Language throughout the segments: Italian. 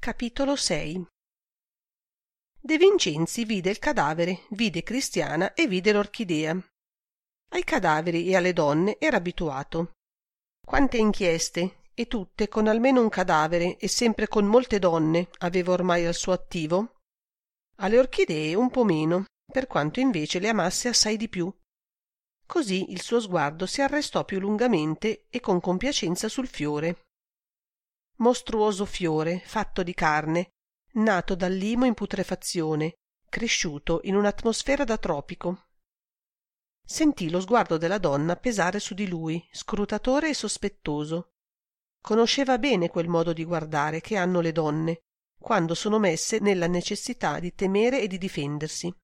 Capitolo 6. De Vincenzi vide il cadavere, vide Cristiana e vide l'orchidea. Ai cadaveri e alle donne era abituato. Quante inchieste, e tutte con almeno un cadavere e sempre con molte donne, aveva ormai al suo attivo? Alle orchidee un po' meno, per quanto invece le amasse assai di più. Così il suo sguardo si arrestò più lungamente e con compiacenza sul fiore. Mostruoso fiore, fatto di carne, nato dal limo in putrefazione, cresciuto in un'atmosfera da tropico. Sentì lo sguardo della donna pesare su di lui, scrutatore e sospettoso. Conosceva bene quel modo di guardare che hanno le donne, quando sono messe nella necessità di temere e di difendersi.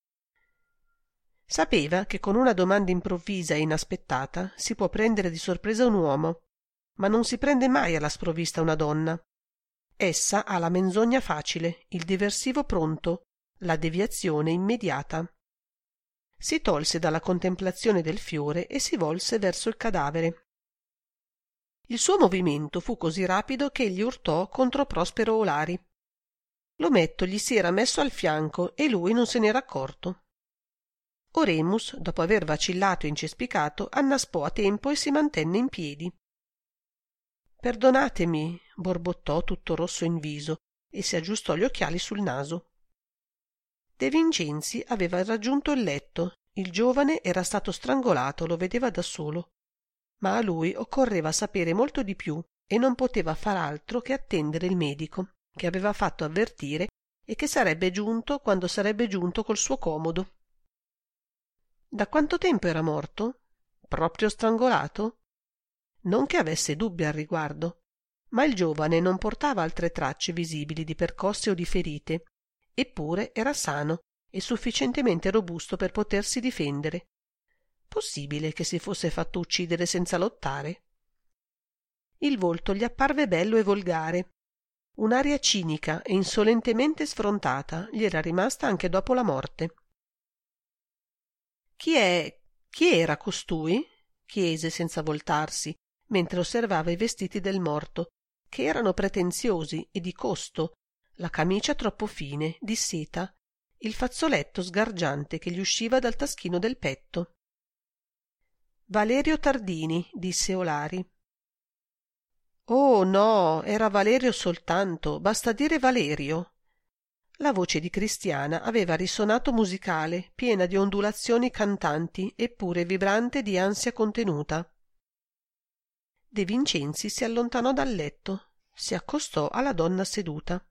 Sapeva che con una domanda improvvisa e inaspettata si può prendere di sorpresa un uomo, ma non si prende mai alla sprovvista una donna. Essa ha la menzogna facile, il diversivo pronto, la deviazione immediata. Si tolse dalla contemplazione del fiore e si volse verso il cadavere. Il suo movimento fu così rapido che egli urtò contro Prospero Olari. L'ometto gli si era messo al fianco e lui non se n'era accorto. Oremus, dopo aver vacillato e incespicato, annaspò a tempo e si mantenne in piedi. «Perdonatemi», borbottò tutto rosso in viso e si aggiustò gli occhiali sul naso. De Vincenzi aveva raggiunto il letto, il giovane era stato strangolato, lo vedeva da solo, ma a lui occorreva sapere molto di più e non poteva far altro che attendere il medico, che aveva fatto avvertire e che sarebbe giunto quando sarebbe giunto col suo comodo. Da quanto tempo era morto? Proprio strangolato? Non che avesse dubbi al riguardo, ma il giovane non portava altre tracce visibili di percosse o di ferite, eppure era sano e sufficientemente robusto per potersi difendere. Possibile che si fosse fatto uccidere senza lottare? Il volto gli apparve bello e volgare. Un'aria cinica e insolentemente sfrontata gli era rimasta anche dopo la morte. Chi era costui? Chiese senza voltarsi, mentre osservava i vestiti del morto, che erano pretenziosi e di costo, la camicia troppo fine, di seta, il fazzoletto sgargiante che gli usciva dal taschino del petto. Valerio Tardini, disse Olari. Oh no, era Valerio soltanto, basta dire Valerio. La voce di Cristiana aveva risonato musicale, piena di ondulazioni cantanti, eppure vibrante di ansia contenuta. De Vincenzi si allontanò dal letto, si accostò alla donna seduta.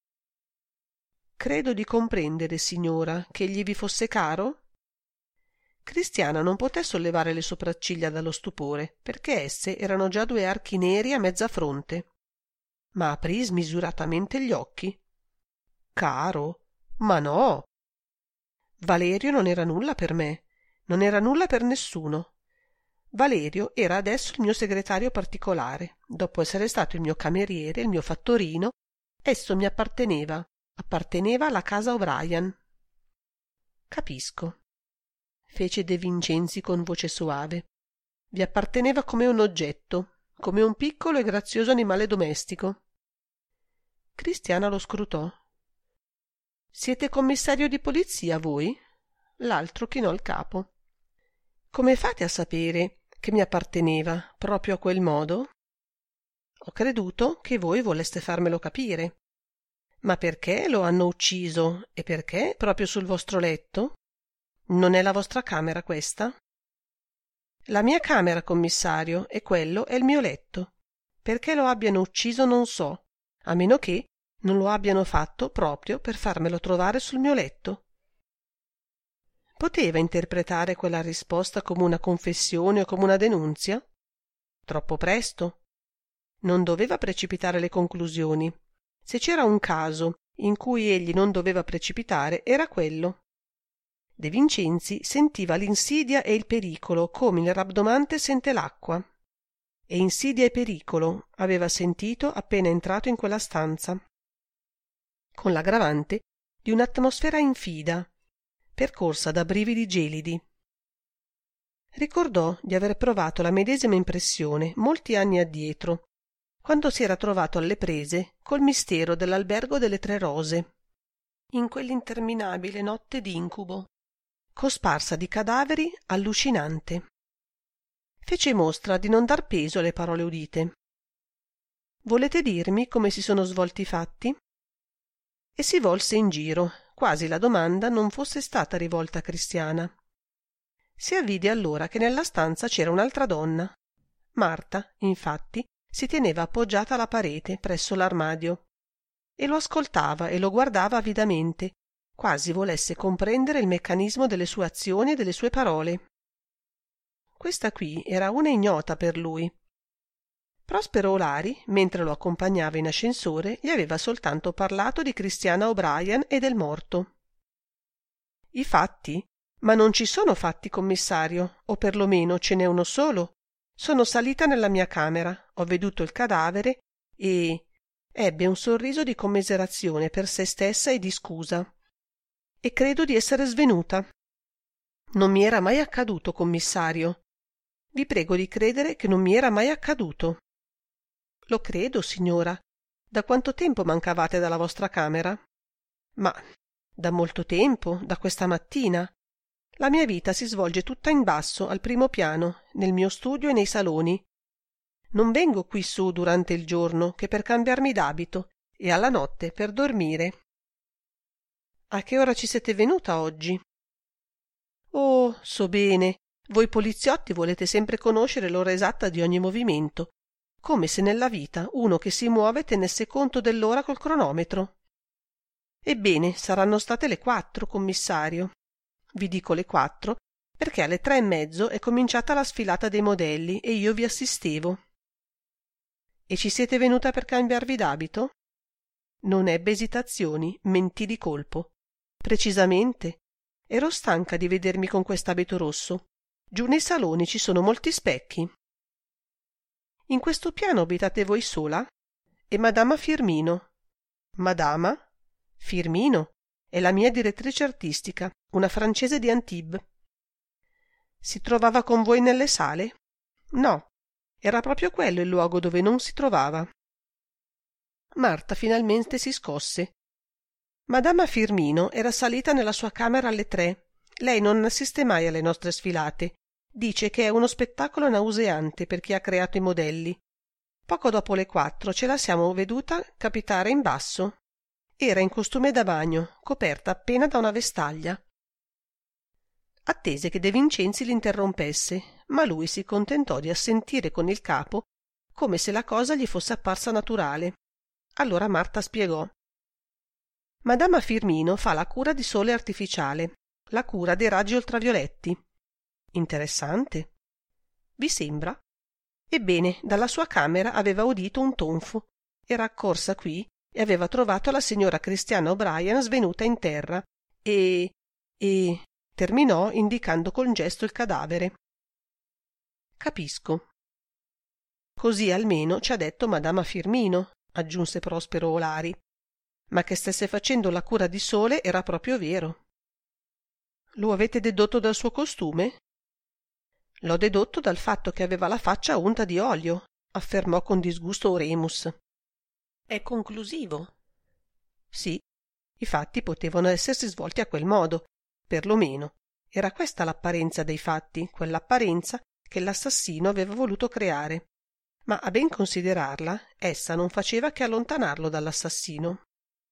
«Credo di comprendere, signora, che egli vi fosse caro?» Cristiana non poté sollevare le sopracciglia dallo stupore, perché esse erano già due archi neri a mezza fronte. Ma aprì smisuratamente gli occhi. «Caro? Ma no! Valerio non era nulla per me, non era nulla per nessuno. Valerio era adesso il mio segretario particolare. Dopo essere stato il mio cameriere, il mio fattorino, esso mi apparteneva alla casa O'Brien». «Capisco», fece De Vincenzi con voce soave. «Vi apparteneva come un oggetto, come un piccolo e grazioso animale domestico». Cristiana lo scrutò. «Siete commissario di polizia, voi?» L'altro chinò il capo. «Come fate a sapere che mi apparteneva proprio a quel modo?» «Ho creduto che voi voleste farmelo capire». «Ma perché lo hanno ucciso e perché proprio sul vostro letto? Non è la vostra camera questa?» «La mia camera, commissario, e quello è il mio letto. Perché lo abbiano ucciso non so, a meno che non lo abbiano fatto proprio per farmelo trovare sul mio letto». Poteva interpretare quella risposta come una confessione o come una denunzia? Troppo presto? Non doveva precipitare le conclusioni. Se c'era un caso in cui egli non doveva precipitare, era quello. De Vincenzi sentiva l'insidia e il pericolo come il rabdomante sente l'acqua. E insidia e pericolo aveva sentito appena entrato in quella stanza, con l'aggravante di un'atmosfera infida, percorsa da brividi gelidi. Ricordò di aver provato la medesima impressione molti anni addietro, quando si era trovato alle prese col mistero dell'Albergo delle Tre Rose, in quell'interminabile notte d'incubo, cosparsa di cadaveri allucinante. Fece mostra di non dar peso alle parole udite. «Volete dirmi come si sono svolti i fatti?» E si volse in giro, quasi la domanda non fosse stata rivolta a Cristiana. Si avvide allora che nella stanza c'era un'altra donna. Marta, infatti, si teneva appoggiata alla parete presso l'armadio e lo ascoltava e lo guardava avidamente, quasi volesse comprendere il meccanismo delle sue azioni e delle sue parole. Questa qui era una ignota per lui. Prospero Olari, mentre lo accompagnava in ascensore, gli aveva soltanto parlato di Christiana O'Brien e del morto. «I fatti? Ma non ci sono fatti, commissario, o perlomeno ce n'è uno solo. Sono salita nella mia camera, ho veduto il cadavere e...» Ebbe un sorriso di commiserazione per se stessa e di scusa. «E credo di essere svenuta. Non mi era mai accaduto, commissario. Vi prego di credere che non mi era mai accaduto». «Lo credo, signora. Da quanto tempo mancavate dalla vostra camera?» «Ma da molto tempo, da questa mattina. La mia vita si svolge tutta in basso, al primo piano, nel mio studio e nei saloni. Non vengo qui su durante il giorno che per cambiarmi d'abito e alla notte per dormire». «A che ora ci siete venuta oggi?» «Oh, so bene. Voi poliziotti volete sempre conoscere l'ora esatta di ogni movimento, come se nella vita uno che si muove tenesse conto dell'ora col cronometro. Ebbene, saranno state le 4, commissario. Vi dico le 4 perché alle 3:30 è cominciata la sfilata dei modelli e io vi assistevo». «E ci siete venuta per cambiarvi d'abito?» Non ebbe esitazioni, mentì di colpo. «Precisamente. Ero stanca di vedermi con quest'abito rosso. Giù nei saloni ci sono molti specchi». «In questo piano abitate voi sola?» «E Madama Firmino». «Madama? Firmino è la mia direttrice artistica, una francese di Antibes». «Si trovava con voi nelle sale?» «No, era proprio quello il luogo dove non si trovava». Marta finalmente si scosse. «Madama Firmino era salita nella sua camera alle 3. Lei non assiste mai alle nostre sfilate. Dice che è uno spettacolo nauseante per chi ha creato i modelli. Poco dopo le 4 ce la siamo veduta capitare in basso. Era in costume da bagno, coperta appena da una vestaglia». Attese che De Vincenzi l'interrompesse, ma lui si contentò di assentire con il capo come se la cosa gli fosse apparsa naturale. Allora Marta spiegò. «Madama Firmino fa la cura di sole artificiale, la cura dei raggi ultravioletti». «Interessante. Vi sembra?» Ebbene, dalla sua camera aveva udito un tonfo. Era accorsa qui e aveva trovato la signora Christiana O'Brien svenuta in terra e terminò indicando col gesto il cadavere. «Capisco». «Così almeno ci ha detto Madama Firmino», aggiunse Prospero Olari. «Ma che stesse facendo la cura di sole era proprio vero». «Lo avete dedotto dal suo costume?» «L'ho dedotto dal fatto che aveva la faccia unta di olio», affermò con disgusto Oremus. «È conclusivo?» «Sì, i fatti potevano essersi svolti a quel modo, perlomeno. Era questa l'apparenza dei fatti, quell'apparenza che l'assassino aveva voluto creare. Ma a ben considerarla, essa non faceva che allontanarlo dall'assassino».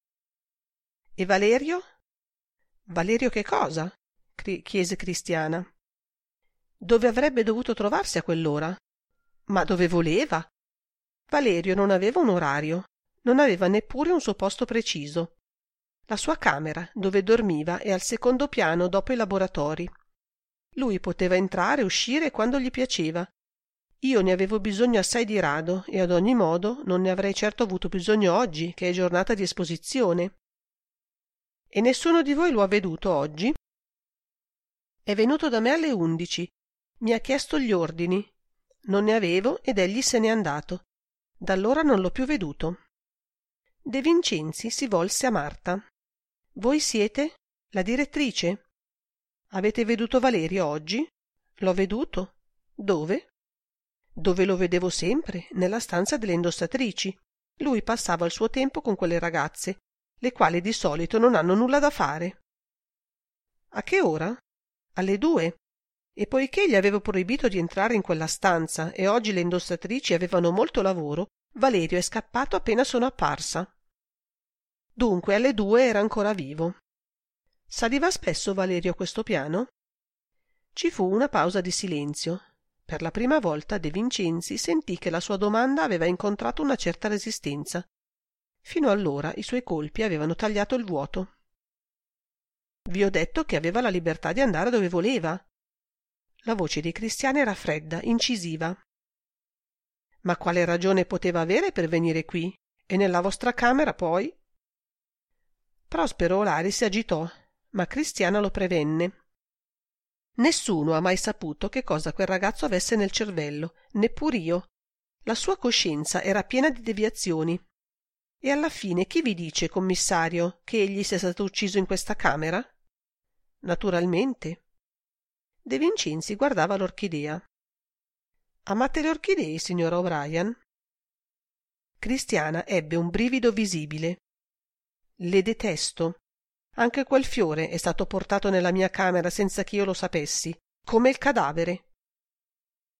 «E Valerio?» «Valerio che cosa?» chiese Cristiana. «Dove avrebbe dovuto trovarsi a quell'ora? Ma dove voleva? Valerio non aveva un orario, non aveva neppure un suo posto preciso. La sua camera, dove dormiva, è al secondo piano dopo i laboratori. Lui poteva entrare e uscire quando gli piaceva. Io ne avevo bisogno assai di rado e ad ogni modo non ne avrei certo avuto bisogno oggi, che è giornata di esposizione». «E nessuno di voi lo ha veduto oggi?» «È venuto da me alle 11. Mi ha chiesto gli ordini. Non ne avevo ed egli se n'è andato. Da allora non l'ho più veduto». De Vincenzi si volse a Marta. «Voi siete la direttrice? Avete veduto Valerio oggi?» «L'ho veduto. Dove?» Dove lo vedevo sempre? Nella stanza delle indossatrici. Lui passava il suo tempo con quelle ragazze, le quali di solito non hanno nulla da fare. A che ora? Alle 2. E poiché gli avevo proibito di entrare in quella stanza e oggi le indossatrici avevano molto lavoro, Valerio è scappato appena sono apparsa. Dunque alle 2 era ancora vivo. Saliva spesso Valerio a questo piano? Ci fu una pausa di silenzio. Per la prima volta De Vincenzi sentì che la sua domanda aveva incontrato una certa resistenza. Fino allora i suoi colpi avevano tagliato il vuoto. Vi ho detto che aveva la libertà di andare dove voleva. La voce di Cristiana era fredda, incisiva. Ma quale ragione poteva avere per venire qui? E nella vostra camera poi? Prospero Olari si agitò, ma Cristiana lo prevenne. Nessuno ha mai saputo che cosa quel ragazzo avesse nel cervello, neppur io. La sua coscienza era piena di deviazioni. E alla fine chi vi dice, commissario, che egli sia stato ucciso in questa camera? Naturalmente. De Vincenzi guardava l'orchidea. Amate le orchidee, signora O'Brien? Cristiana ebbe un brivido visibile. Le detesto. Anche quel fiore è stato portato nella mia camera senza che io lo sapessi, come il cadavere.